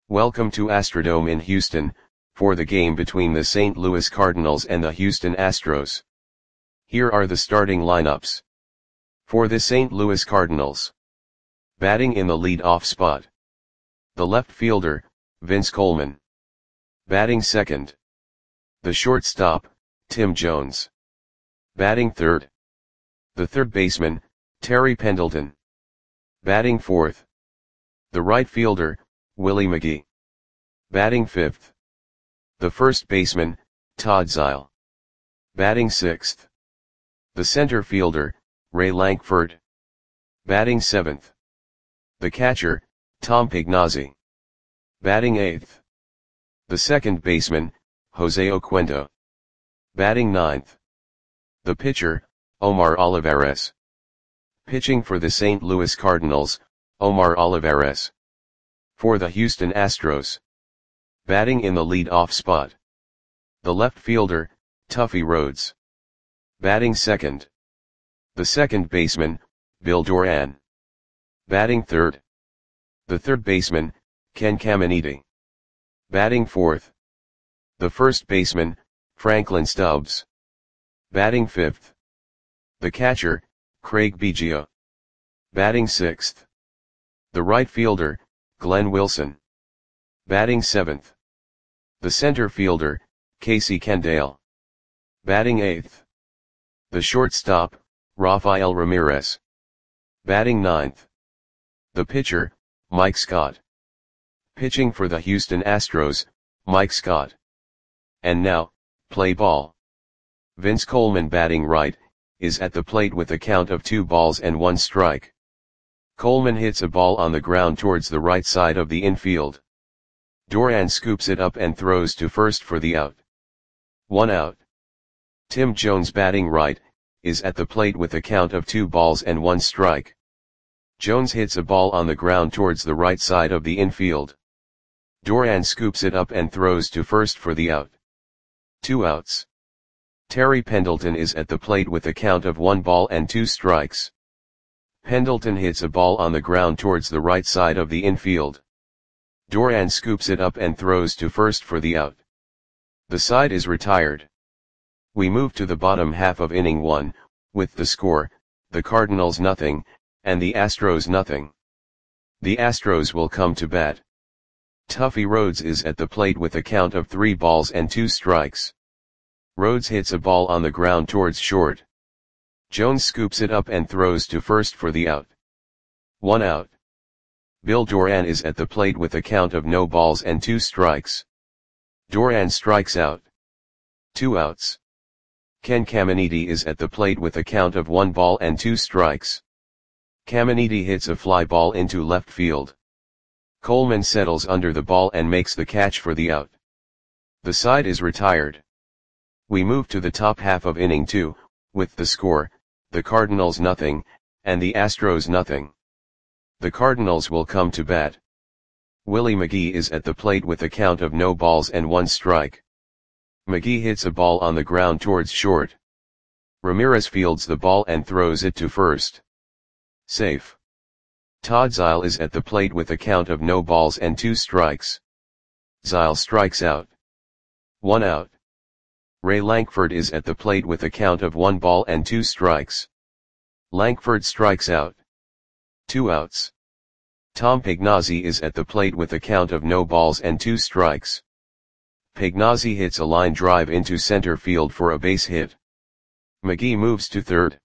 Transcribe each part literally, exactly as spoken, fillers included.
Welcome to Astrodome in Houston, for the game between the Saint Louis Cardinals and the Houston Astros. Here are the starting lineups. For the Saint Louis Cardinals. Batting in the lead-off spot. The left fielder, Vince Coleman. Batting second. The shortstop, Tim Jones. Batting third. The third baseman, Terry Pendleton. Batting fourth. The right fielder, Willie McGee. Batting fifth. The first baseman, Todd Zeile. Batting sixth. The center fielder, Ray Lankford. Batting seventh. The catcher, Tom Pignazzi. Batting eighth. The second baseman, Jose Oquendo. Batting ninth. The pitcher, Omar Olivares. Pitching for the Saint Louis Cardinals, Omar Olivares. For the Houston Astros. Batting in the lead-off spot. The left fielder, Tuffy Rhodes. Batting second. The second baseman, Bill Doran. Batting third. The third baseman, Ken Caminiti. Batting fourth. The first baseman, Franklin Stubbs. Batting fifth. The catcher, Craig Biggio. Batting sixth. The right fielder, Glenn Wilson. Batting seventh. The center fielder, Casey Kendall. Batting eighth. The shortstop, Rafael Ramirez. Batting ninth. The pitcher, Mike Scott. Pitching for the Houston Astros, Mike Scott. And now, play ball. Vince Coleman batting right, is at the plate with a count of two balls and one strike. Coleman hits a ball on the ground towards the right side of the infield. Doran scoops it up and throws to first for the out. One out. Tim Jones batting right, is at the plate with a count of two balls and one strike. Jones hits a ball on the ground towards the right side of the infield. Doran scoops it up and throws to first for the out. Two outs. Terry Pendleton is at the plate with a count of one ball and two strikes. Pendleton hits a ball on the ground towards the right side of the infield. Doran scoops it up and throws to first for the out. The side is retired. We move to the bottom half of inning one, with the score, the Cardinals nothing, and the Astros nothing. The Astros will come to bat. Tuffy Rhodes is at the plate with a count of three balls and two strikes. Rhodes hits a ball on the ground towards short. Jones scoops it up and throws to first for the out. One out. Bill Doran is at the plate with a count of no balls and two strikes. Doran strikes out. Two outs. Ken Caminiti is at the plate with a count of one ball and two strikes. Caminiti hits a fly ball into left field. Coleman settles under the ball and makes the catch for the out. The side is retired. We move to the top half of inning two, with the score, the Cardinals nothing, and the Astros nothing. The Cardinals will come to bat. Willie McGee is at the plate with a count of no balls and one strike. McGee hits a ball on the ground towards short. Ramirez fields the ball and throws it to first. Safe. Todd Zeile is at the plate with a count of no balls and two strikes. Zeile strikes out. One out. Ray Lankford is at the plate with a count of one ball and two strikes. Lankford strikes out. Two outs. Tom Pignazzi is at the plate with a count of no balls and two strikes. Pignazzi hits a line drive into center field for a base hit. McGee moves to third.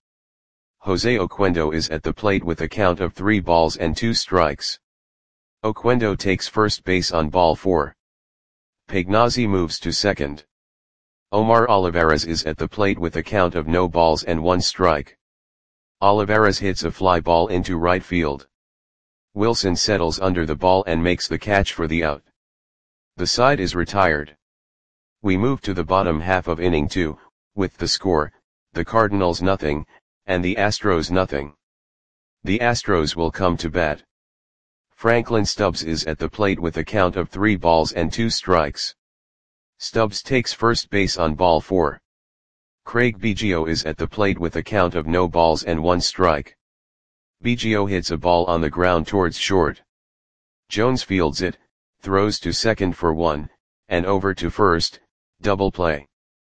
Jose Oquendo is at the plate with a count of three balls and two strikes. Oquendo takes first base on ball four. Pignazzi moves to second. Omar Olivares is at the plate with a count of no balls and one strike. Olivares hits a fly ball into right field. Wilson settles under the ball and makes the catch for the out. The side is retired. We move to the bottom half of inning two, with the score, the Cardinals nothing, and the Astros nothing. The Astros will come to bat. Franklin Stubbs is at the plate with a count of three balls and two strikes. Stubbs takes first base on ball four. Craig Biggio is at the plate with a count of no balls and one strike. Biggio hits a ball on the ground towards short. Jones fields it, throws to second for one, and over to first, double play.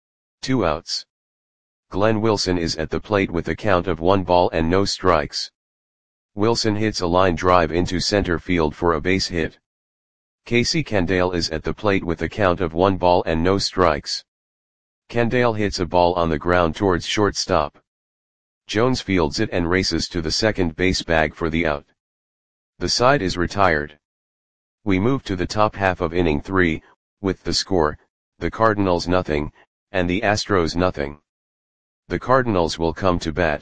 Two outs. Glenn Wilson is at the plate with a count of one ball and no strikes. Wilson hits a line drive into center field for a base hit. Casey Candale is at the plate with a count of one ball and no strikes. Candale hits a ball on the ground towards shortstop. Jones fields it and races to the second base bag for the out. The side is retired. We move to the top half of inning three, with the score, the Cardinals nothing, and the Astros nothing. The Cardinals will come to bat.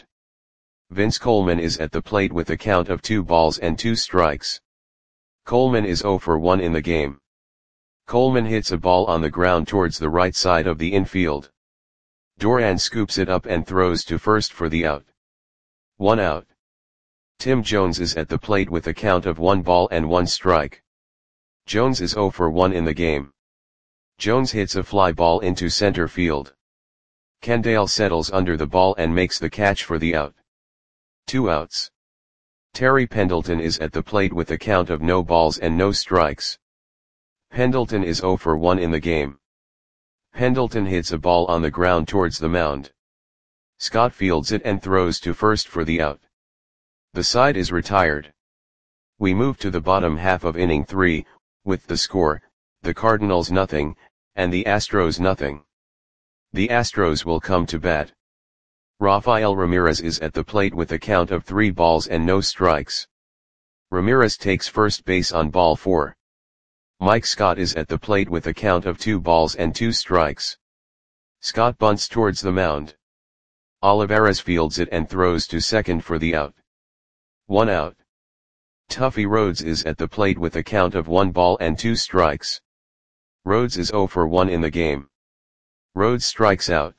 Vince Coleman is at the plate with a count of two balls and two strikes. Coleman is oh for one in the game. Coleman hits a ball on the ground towards the right side of the infield. Duran scoops it up and throws to first for the out. One out. Tim Jones is at the plate with a count of one ball and one strike. Jones is oh for one in the game. Jones hits a fly ball into center field. Candale settles under the ball and makes the catch for the out. Two outs. Terry Pendleton is at the plate with a count of no balls and no strikes. Pendleton is oh for one in the game. Pendleton hits a ball on the ground towards the mound. Scott fields it and throws to first for the out. The side is retired. We move to the bottom half of inning three, with the score, the Cardinals nothing, and the Astros nothing. The Astros will come to bat. Rafael Ramirez is at the plate with a count of three balls and no strikes. Ramirez takes first base on ball four. Mike Scott is at the plate with a count of two balls and two strikes. Scott bunts towards the mound. Olivares fields it and throws to second for the out. One out. Tuffy Rhodes is at the plate with a count of one ball and two strikes. Rhodes is oh for one in the game. Rhodes strikes out.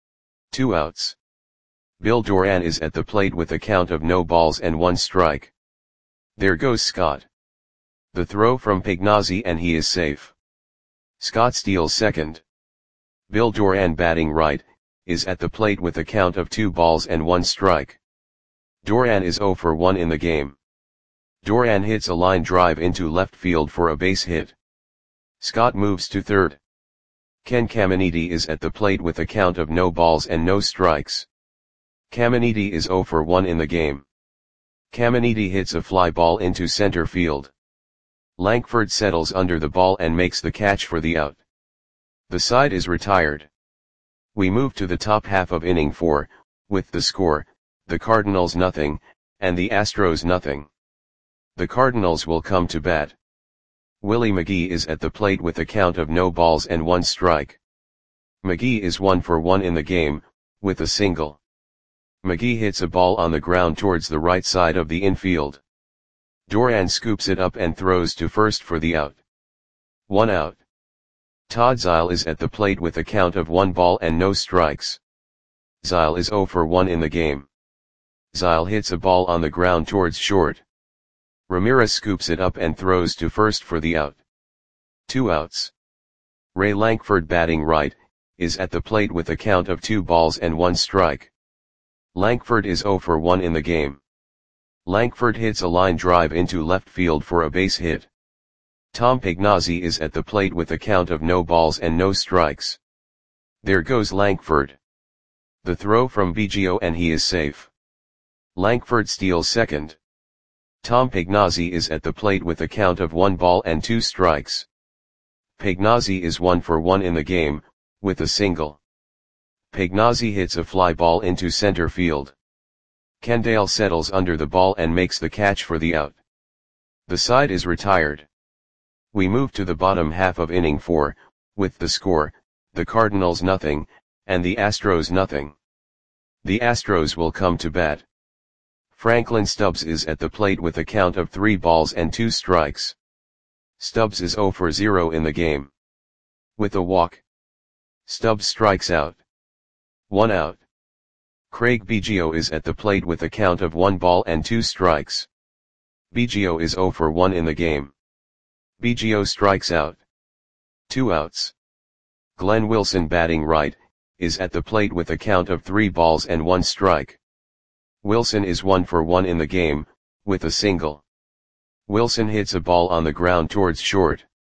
Two outs. Bill Duran is at the plate with a count of no balls and one strike. There goes Scott. The throw from Pignazzi and he is safe. Scott steals second. Bill Duran, batting right, is at the plate with a count of two balls and one strike. Duran is oh for one in the game. Duran hits a line drive into left field for a base hit. Scott moves to third. Ken Caminiti is at the plate with a count of no balls and no strikes. Caminiti is oh for one in the game. Caminiti hits a fly ball into center field. Lankford settles under the ball and makes the catch for the out. The side is retired. We move to the top half of inning four, with the score, the Cardinals nothing, and the Astros nothing. The Cardinals will come to bat. Willie McGee is at the plate with a count of no balls and one strike. McGee is one for one in the game, with a single. McGee hits a ball on the ground towards the right side of the infield. Duran scoops it up and throws to first for the out. One out. Todd Zeile is at the plate with a count of one ball and no strikes. Zeile is oh for one in the game. Zeile hits a ball on the ground towards short. Ramirez scoops it up and throws to first for the out. Two outs. Ray Lankford, batting right, is at the plate with a count of two balls and one strike. Lankford is oh for one in the game. Lankford hits a line drive into left field for a base hit. Tom Pignazzi is at the plate with a count of no balls and no strikes. There goes Lankford. The throw from Biggio and he is safe. Lankford steals second. Tom Pignazzi is at the plate with a count of one ball and two strikes. Pignazzi is one for one in the game, with a single. Pignazzi hits a fly ball into center field. Candale settles under the ball and makes the catch for the out. The side is retired. We move to the bottom half of inning four, with the score, the Cardinals nothing, and the Astros nothing. The Astros will come to bat. Franklin Stubbs is at the plate with a count of three balls and two strikes. Stubbs is oh for zero in the game. With a walk. Stubbs strikes out. One out. Craig Biggio is at the plate with a count of one ball and two strikes. Biggio is oh for one in the game. Biggio strikes out. Two outs. Glenn Wilson, batting right, is at the plate with a count of three balls and one strike. Wilson is one for one in the game, with a single. Wilson hits a ball on the ground towards short.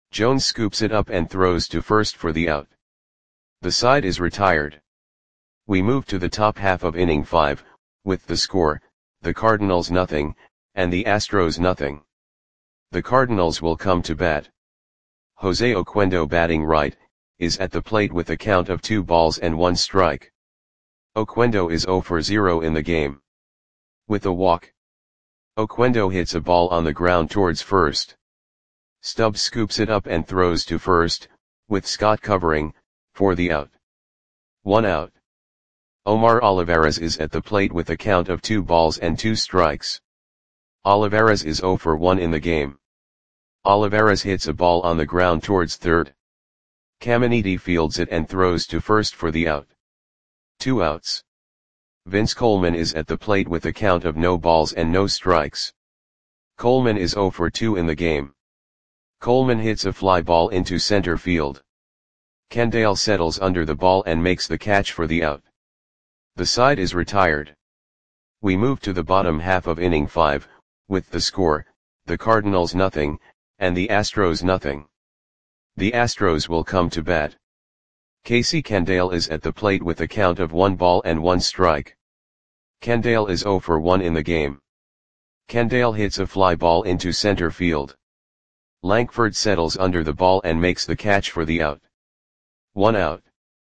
Jones scoops it up and throws to first for the out. The side is retired. We move to the top half of inning five, with the score, the Cardinals nothing, and the Astros nothing. The Cardinals will come to bat. Jose Oquendo, batting right, is at the plate with a count of two balls and one strike. Oquendo is zero for zero in the game. With a walk, Oquendo hits a ball on the ground towards first. Stubbs scoops it up and throws to first, with Scott covering, for the out. One out. Omar Olivares is at the plate with a count of two balls and two strikes. Olivares is zero for one in the game. Olivares hits a ball on the ground towards third. Caminiti fields it and throws to first for the out. Two outs. Vince Coleman is at the plate with a count of no balls and no strikes. Coleman is zero for two in the game. Coleman hits a fly ball into center field. Kendall settles under the ball and makes the catch for the out. The side is retired. We move to the bottom half of inning five, with the score, the Cardinals nothing, and the Astros nothing. The Astros will come to bat. Casey Kendall is at the plate with a count of one ball and one strike. Kendall is zero for one in the game. Kendall hits a fly ball into center field. Lankford settles under the ball and makes the catch for the out. One out.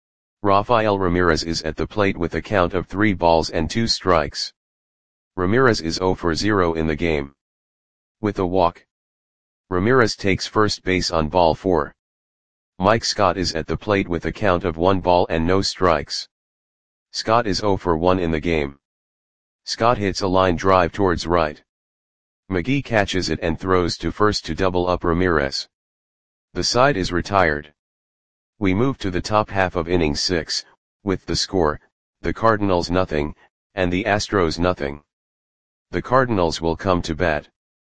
Rafael Ramirez is at the plate with a count of three balls and two strikes. Ramirez is zero for zero in the game. With a walk, Ramirez takes first base on ball four. Mike Scott is at the plate with a count of one ball and no strikes. Scott is zero for one in the game. Scott hits a line drive towards right. McGee catches it and throws to first to double up Ramirez. The side is retired. We move to the top half of inning six, with the score, the Cardinals nothing, and the Astros nothing. The Cardinals will come to bat.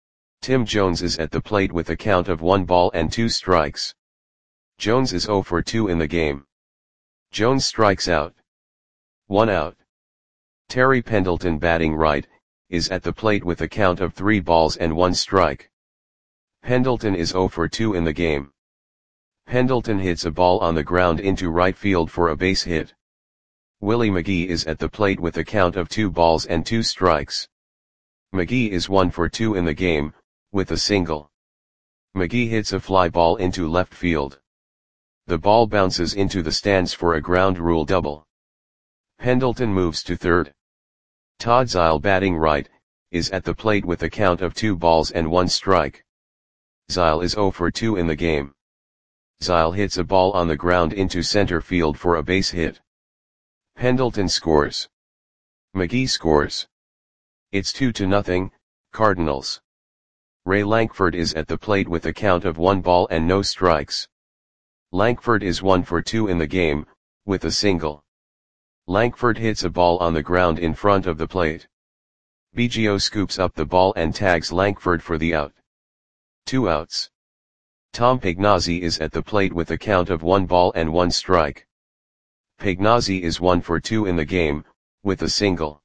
Tim Jones is at the plate with a count of one ball and two strikes. Jones is zero for two in the game. Jones strikes out. One out. Terry Pendleton, batting right, is at the plate with a count of three balls and one strike. Pendleton is zero for two in the game. Pendleton hits a ball on the ground into right field for a base hit. Willie McGee is at the plate with a count of two balls and two strikes. McGee is one for two in the game, with a single. McGee hits a fly ball into left field. The ball bounces into the stands for a ground rule double. Pendleton moves to third. Todd Zeile, batting right, is at the plate with a count of two balls and one strike. Zeile is zero for two in the game. Zeile hits a ball on the ground into center field for a base hit. Pendleton scores. McGee scores. It's two to nothing, Cardinals. Ray Lankford is at the plate with a count of one ball and no strikes. Lankford is one for two in the game, with a single. Lankford hits a ball on the ground in front of the plate. Biggio scoops up the ball and tags Lankford for the out. Two outs. Tom Pagnozzi is at the plate with a count of one ball and one strike. Pagnozzi is one for two in the game, with a single.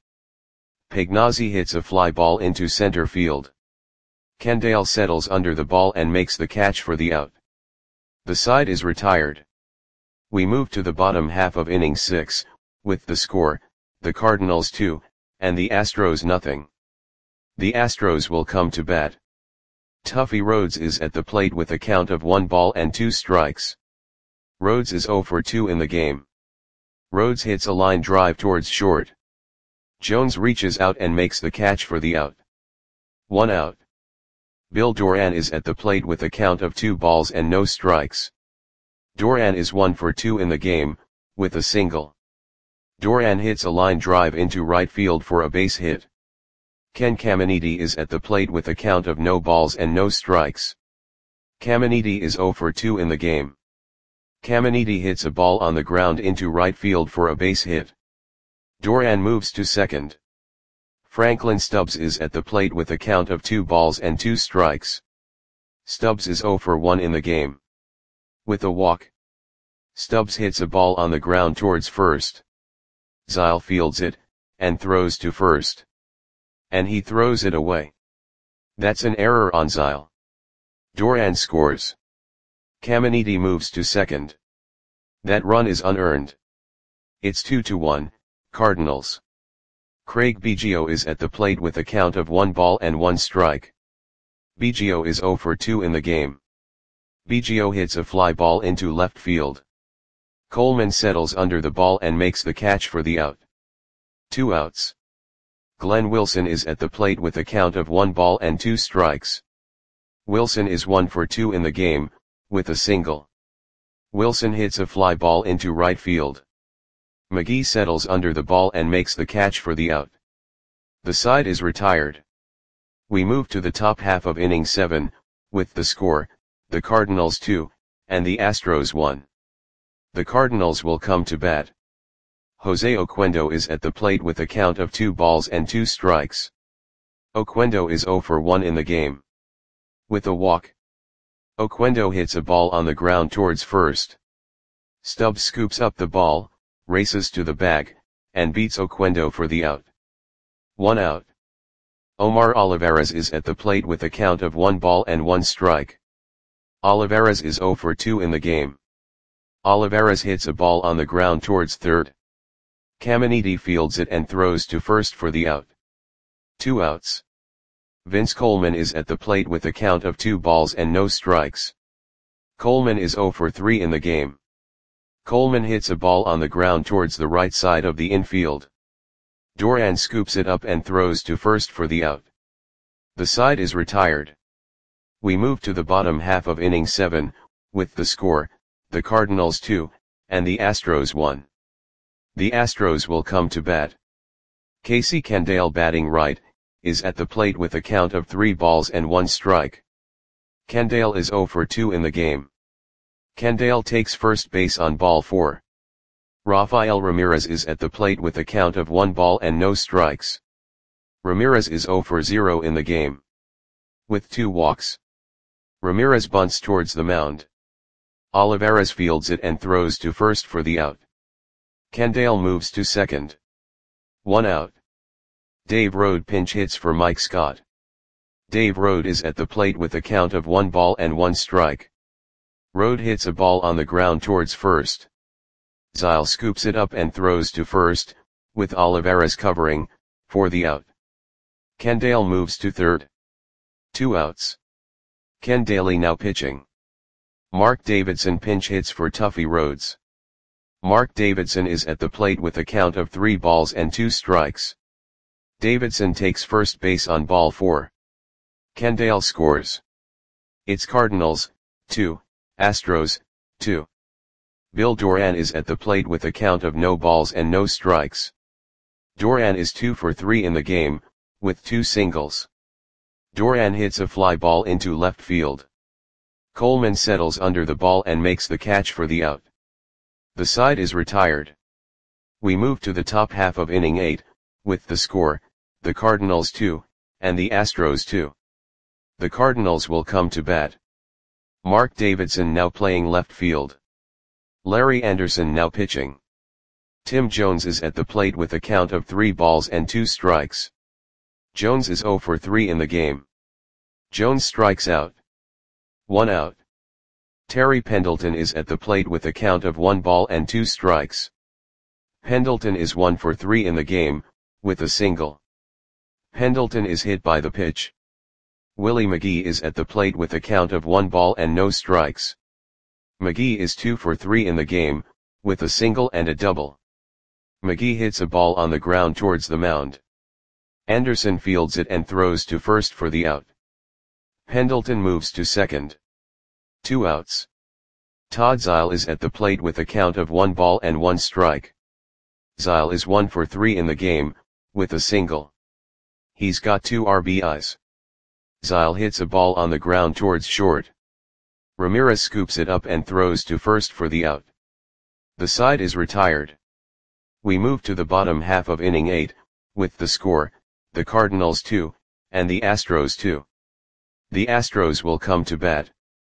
Pagnozzi hits a fly ball into center field. Kendall settles under the ball and makes the catch for the out. The side is retired. We move to the bottom half of inning six, with the score, the Cardinals two, and the Astros nothing. The Astros will come to bat. Tuffy Rhodes is at the plate with a count of one ball and two strikes. Rhodes is zero for two in the game. Rhodes hits a line drive towards short. Jones reaches out and makes the catch for the out. One out. Bill Doran is at the plate with a count of two balls and no strikes. Doran is one for two in the game, with a single. Doran hits a line drive into right field for a base hit. Ken Caminiti is at the plate with a count of no balls and no strikes. Caminiti is zero for two in the game. Caminiti hits a ball on the ground into right field for a base hit. Doran moves to second. Franklin Stubbs is at the plate with a count of two balls and two strikes. Stubbs is zero for one in the game. With a walk, Stubbs hits a ball on the ground towards first. Zeile fields it, and throws to first. And he throws it away. That's an error on Zeile. Doran scores. Caminiti moves to second. That run is unearned. It's two to one, Cardinals. Craig Biggio is at the plate with a count of one ball and one strike. Biggio is zero for two in the game. Biggio hits a fly ball into left field. Coleman settles under the ball and makes the catch for the out. Two outs. Glenn Wilson is at the plate with a count of one ball and two strikes. Wilson is one for two in the game, with a single. Wilson hits a fly ball into right field. McGee settles under the ball and makes the catch for the out. The side is retired. We move to the top half of inning seven, with the score, the Cardinals two, and the Astros one. The Cardinals will come to bat. Jose Oquendo is at the plate with a count of two balls and two strikes. Oquendo is zero for one in the game. With a walk, Oquendo hits a ball on the ground towards first. Stubbs scoops up the ball, races to the bag, and beats Oquendo for the out. One out. Omar Olivares is at the plate with a count of one ball and one strike. Olivares is zero for two in the game. Olivares hits a ball on the ground towards third. Caminiti fields it and throws to first for the out. Two outs. Vince Coleman is at the plate with a count of two balls and no strikes. Coleman is zero for three in the game. Coleman hits a ball on the ground towards the right side of the infield. Duran scoops it up and throws to first for the out. The side is retired. We move to the bottom half of inning seven, with the score, the Cardinals two, and the Astros one. The Astros will come to bat. Casey Candale, batting right, is at the plate with a count of three balls and one strike. Candale is zero for two in the game. Candale takes first base on ball four. Rafael Ramirez is at the plate with a count of one ball and no strikes. Ramirez is zero for zero in the game. With two walks, Ramirez bunts towards the mound. Olivares fields it and throws to first for the out. Candale moves to second. One out. Dave Rode pinch hits for Mike Scott. Dave Rode is at the plate with a count of one ball and one strike. Rode hits a ball on the ground towards first. Zyle scoops it up and throws to first, with Olivares covering, for the out. Candale moves to third. Two outs. Ken Daly now pitching. Mark Davidson pinch hits for Tuffy Rhodes. Mark Davidson is at the plate with a count of three balls and two strikes. Davidson takes first base on ball four. Candale scores. It's Cardinals, two, Astros, two. Bill Duran is at the plate with a count of no balls and no strikes. Duran is two for three in the game, with two singles. Duran hits a fly ball into left field. Coleman settles under the ball and makes the catch for the out. The side is retired. We move to the top half of inning eight, with the score, the Cardinals two, and the Astros two. The Cardinals will come to bat. Mark Davidson now playing left field. Larry Anderson now pitching. Tim Jones is at the plate with a count of three balls and two strikes. Jones is zero for three in the game. Jones strikes out. One out. Terry Pendleton is at the plate with a count of one ball and two strikes. Pendleton is one for three in the game, with a single. Pendleton is hit by the pitch. Willie McGee is at the plate with a count of one ball and no strikes. McGee is two for three in the game, with a single and a double. McGee hits a ball on the ground towards the mound. Anderson fields it and throws to first for the out. Pendleton moves to second. Two outs. Todd Zyle is at the plate with a count of one ball and one strike. Zyle is one for three in the game, with a single. He's got two R B Is. Zyle hits a ball on the ground towards short. Ramirez scoops it up and throws to first for the out. The side is retired. We move to the bottom half of inning eight, with the score, the Cardinals two, and the Astros two. The Astros will come to bat.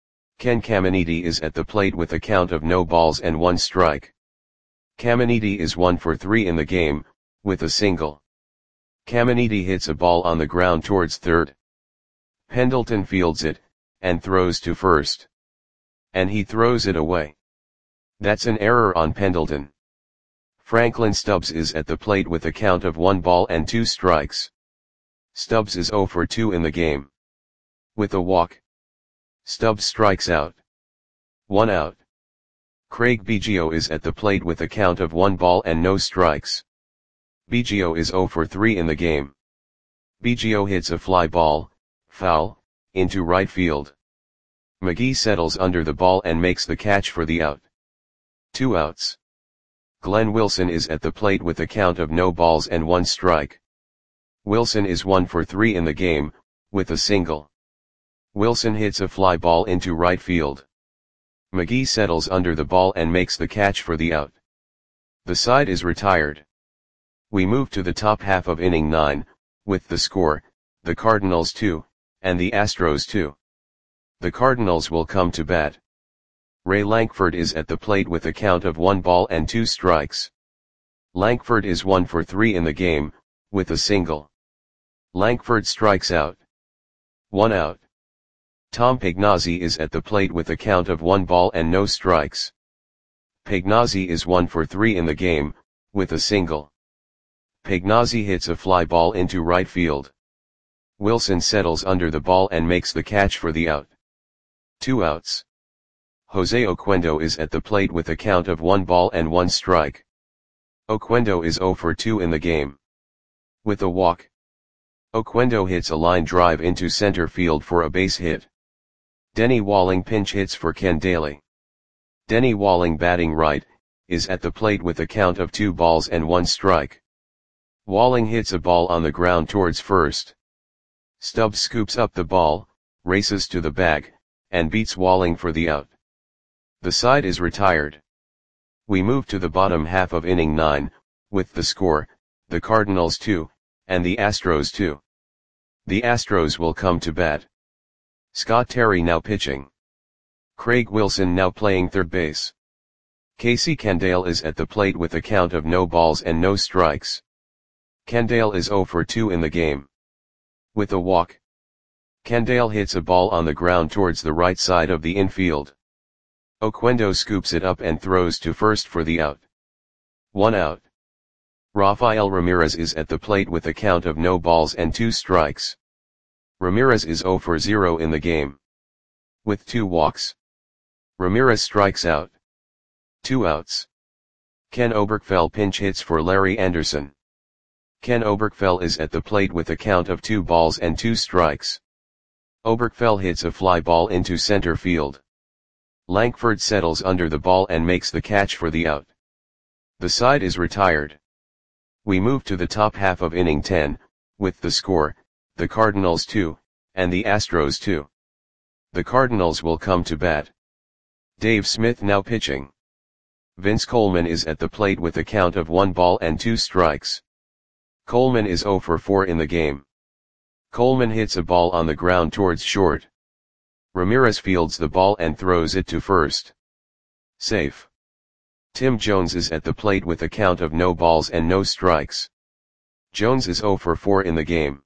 Ken Caminiti is at the plate with a count of no balls and one strike. Caminiti is one for three in the game, with a single. Caminiti hits a ball on the ground towards third. Pendleton fields it, and throws to first. And he throws it away. That's an error on Pendleton. Franklin Stubbs is at the plate with a count of one ball and two strikes. Stubbs is zero for two in the game. With a walk, Stubbs strikes out. One out. Craig Biggio is at the plate with a count of one ball and no strikes. Biggio is zero for three in the game. Biggio hits a fly ball, foul, into right field. McGee settles under the ball and makes the catch for the out. Two outs. Glenn Wilson is at the plate with a count of no balls and one strike. Wilson is one for three in the game, with a single. Wilson hits a fly ball into right field. McGee settles under the ball and makes the catch for the out. The side is retired. We move to the top half of inning nine, with the score, the Cardinals two, and the Astros two. The Cardinals will come to bat. Ray Lankford is at the plate with a count of one ball and two strikes. Lankford is one for three in the game, with a single. Lankford strikes out. One out. Tom Pagnozzi is at the plate with a count of one ball and no strikes. Pagnozzi is one for three in the game, with a single. Pagnozzi hits a fly ball into right field. Wilson settles under the ball and makes the catch for the out. Two outs. Jose Oquendo is at the plate with a count of one ball and one strike. Oquendo is zero for two in the game. With a walk, Oquendo hits a line drive into center field for a base hit. Denny Walling pinch hits for Ken Daly. Denny Walling, batting right, is at the plate with a count of two balls and one strike. Walling hits a ball on the ground towards first. Stubbs scoops up the ball, races to the bag, and beats Walling for the out. The side is retired. We move to the bottom half of inning nine, with the score, the Cardinals two, and the Astros two. The Astros will come to bat. Scott Terry now pitching. Craig Wilson now playing third base. Casey Candale is at the plate with a count of no balls and no strikes. Candale is zero for two in the game. With a walk, Candale hits a ball on the ground towards the right side of the infield. Oquendo scoops it up and throws to first for the out. One out. Rafael Ramirez is at the plate with a count of no balls and two strikes. Ramirez is zero for zero in the game. With two walks, Ramirez strikes out. Two outs. Ken Oberkfell pinch hits for Larry Anderson. Ken Oberkfell is at the plate with a count of two balls and two strikes. Oberkfell hits a fly ball into center field. Lankford settles under the ball and makes the catch for the out. The side is retired. We move to the top half of inning ten, with the score, the Cardinals two, and the Astros two. The Cardinals will come to bat. Dave Smith now pitching. Vince Coleman is at the plate with a count of one ball and two strikes. Coleman is zero for four in the game. Coleman hits a ball on the ground towards short. Ramirez fields the ball and throws it to first. Safe. Tim Jones is at the plate with a count of no balls and no strikes. Jones is zero for four in the game.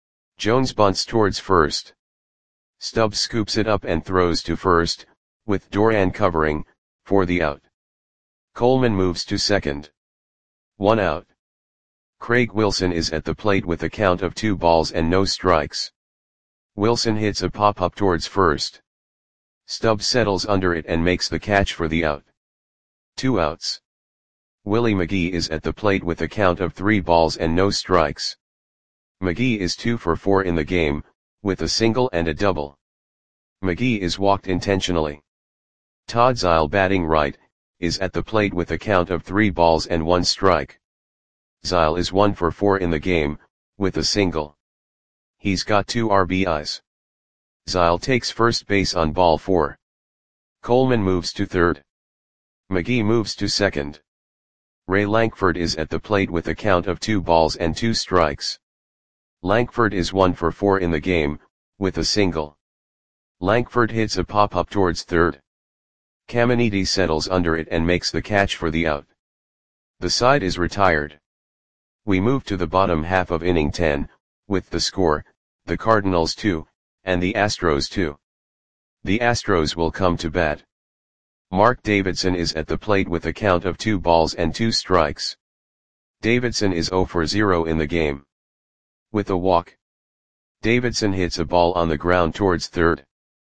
Jones bunts towards first. Stubbs scoops it up and throws to first, with Doran covering, for the out. Coleman moves to second. One out. Craig Wilson is at the plate with a count of two balls and no strikes. Wilson hits a pop-up towards first. Stubbs settles under it and makes the catch for the out. Two outs. Willie McGee is at the plate with a count of three balls and no strikes. McGee is two for four in the game, with a single and a double. McGee is walked intentionally. Todd Zeile, batting right, is at the plate with a count of three balls and one strike. Zeile is one for four in the game, with a single. He's got two R B Is. Zeile takes first base on ball four. Coleman moves to third. McGee moves to second. Ray Lankford is at the plate with a count of two balls and two strikes. Lankford is one for four in the game, with a single. Lankford hits a pop-up towards third. Caminiti settles under it and makes the catch for the out. The side is retired. We move to the bottom half of inning ten, with the score, the Cardinals two, and the Astros two. The Astros will come to bat. Mark Davidson is at the plate with a count of two balls and two strikes. Davidson is zero for zero in the game. With a walk, Davidson hits a ball on the ground towards third.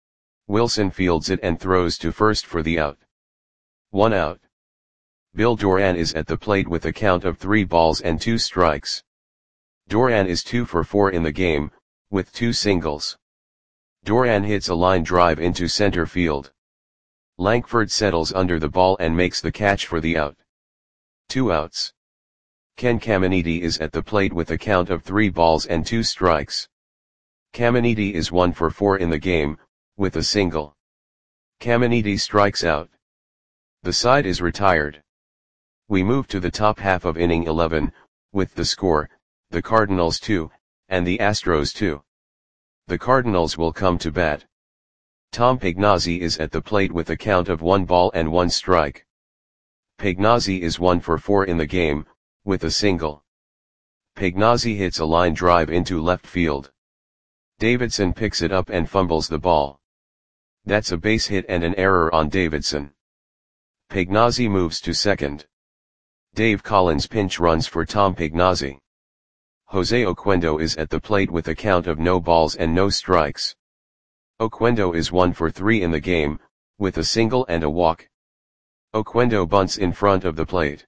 Wilson fields it and throws to first for the out. One out. Bill Doran is at the plate with a count of three balls and two strikes. Doran is two for four in the game, with two singles. Doran hits a line drive into center field. Lankford settles under the ball and makes the catch for the out. Two outs. Ken Caminiti is at the plate with a count of three balls and two strikes. Caminiti is one for four in the game, with a single. Caminiti strikes out. The side is retired. We move to the top half of inning eleven, with the score, the Cardinals two, and the Astros two. The Cardinals will come to bat. Tom Pagnozzi is at the plate with a count of one ball and one strike. Pagnozzi is one for four in the game, with a single. Pagnozzi hits a line drive into left field. Davidson picks it up and fumbles the ball. That's a base hit and an error on Davidson. Pagnozzi moves to second. Dave Collins pinch runs for Tom Pagnozzi. Jose Oquendo is at the plate with a count of no balls and no strikes. Oquendo is one for three in the game, with a single and a walk. Oquendo bunts in front of the plate.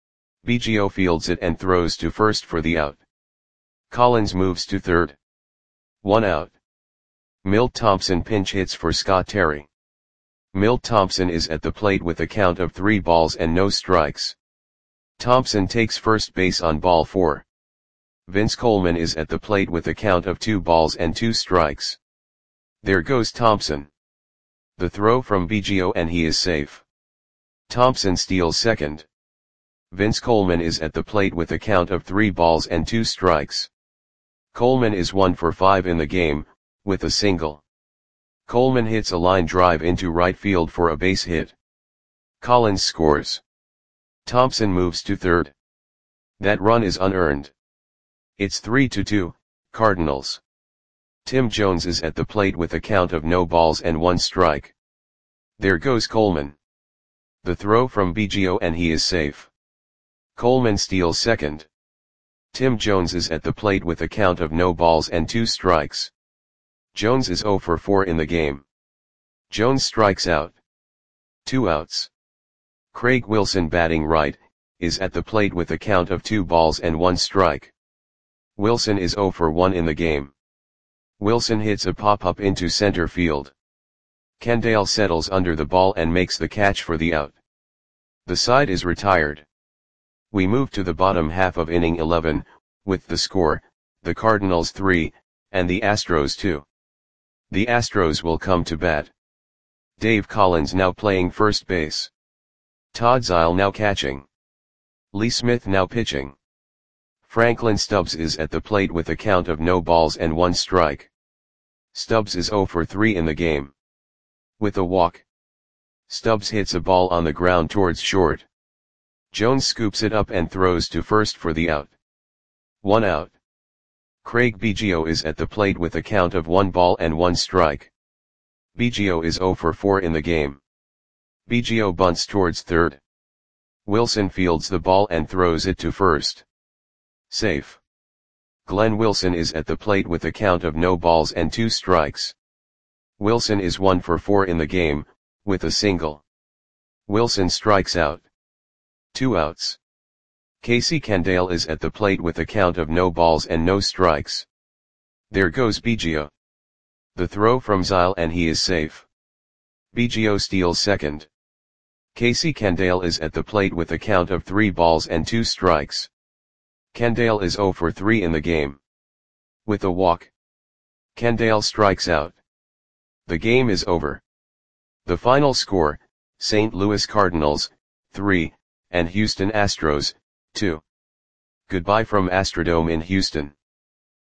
Biggio fields it and throws to first for the out. Collins moves to third. One out. Milt Thompson pinch hits for Scott Terry. Milt Thompson is at the plate with a count of three balls and no strikes. Thompson takes first base on ball four. Vince Coleman is at the plate with a count of two balls and two strikes. There goes Thompson. The throw from Biggio and he is safe. Thompson steals second. Vince Coleman is at the plate with a count of three balls and two strikes. Coleman is one for five in the game, with a single. Coleman hits a line drive into right field for a base hit. Collins scores. Thompson moves to third. That run is unearned. It's three to two, Cardinals. Tim Jones is at the plate with a count of no balls and one strike. There goes Coleman. The throw from Biggio and he is safe. Coleman steals second. Tim Jones is at the plate with a count of no balls and two strikes. Jones is zero for four in the game. Jones strikes out. Two outs. Craig Wilson batting right, is at the plate with a count of two balls and one strike. Wilson is zero for one in the game. Wilson hits a pop-up into center field. Kendall settles under the ball and makes the catch for the out. The side is retired. We move to the bottom half of inning eleven, with the score, the Cardinals three, and the Astros two. The Astros will come to bat. Dave Collins now playing first base. Todd Zeile now catching. Lee Smith now pitching. Franklin Stubbs is at the plate with a count of no balls and one strike. Stubbs is zero for three in the game. With a walk, Stubbs hits a ball on the ground towards short. Jones scoops it up and throws to first for the out. One out. Craig Biggio is at the plate with a count of one ball and one strike. Biggio is zero for four in the game. Biggio bunts towards third. Wilson fields the ball and throws it to first. Safe. Glenn Wilson is at the plate with a count of no balls and two strikes. Wilson is one for four in the game, with a single. Wilson strikes out. Two outs. Casey Kendall is at the plate with a count of no balls and no strikes. There goes Biggio. The throw from Zeile and he is safe. Biggio steals second. Casey Kendall is at the plate with a count of three balls and two strikes. Kendall is zero for three in the game. With a walk, Kendall strikes out. The game is over. The final score, Saint Louis Cardinals, three, and Houston Astros, two. Goodbye from Astrodome in Houston.